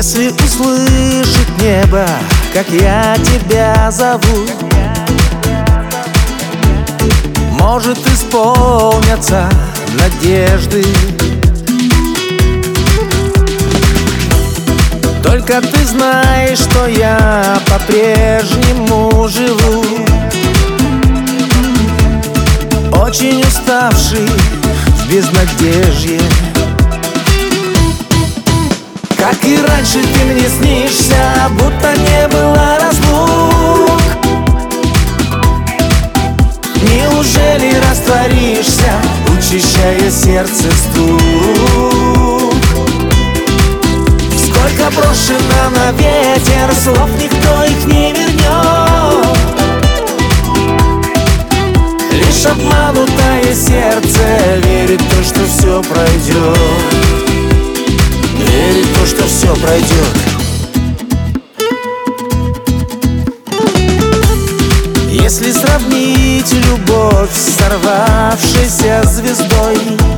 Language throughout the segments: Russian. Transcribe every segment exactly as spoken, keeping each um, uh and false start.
Если услышит небо, как я тебя зову, может исполнятся надежды. Только ты знаешь, что я по-прежнему живу, очень уставший в безнадежье. Как и раньше ты мне снишься, будто не было разлук. Неужели растворишься, учащая сердце стук? Сколько брошено на ветер слов, никто их не вернет. Лишь обманутое сердце верит в то, что все пройдет. Верит в то, что все пройдет. Если сравнить любовь с сорвавшейся звездой,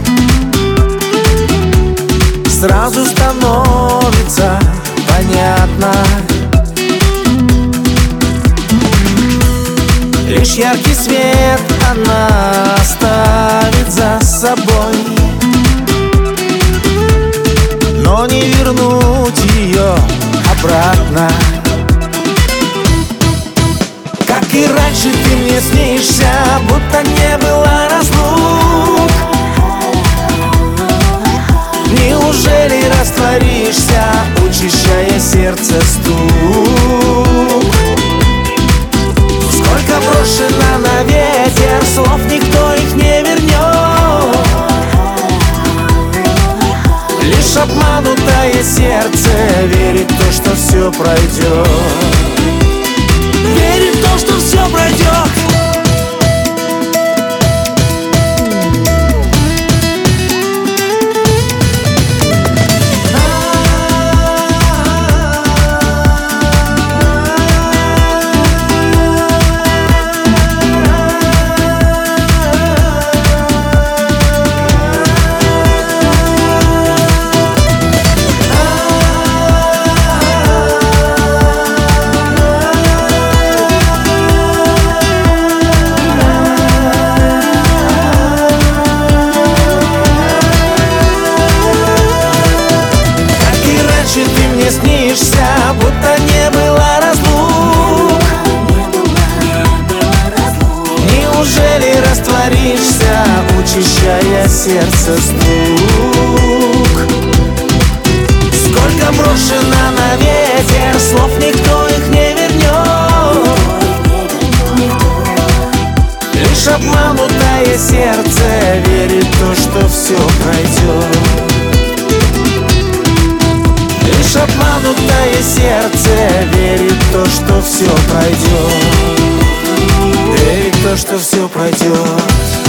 сразу становится понятно. Лишь яркий свет она оставит за собой, но не вернуть ее обратно. Как и раньше ты мне снишься, будто не было разлук. Неужели растворишься, учащая сердце стук? Сколько брошено на ветер слов, никто их не вернет. Лишь обманутое сердце верит в то, что все пройдет. Верит в то, что все пройдет. Снишься, будто не было разлук. Неужели растворишься, учащая сердце стук? Сколько брошено на ветер слов, никто их не вернет. Лишь обманутое сердце верит в то, что все пройдет. Лишь обманутое сердце верит в то, что все пройдет. Верит в то, что все пройдет.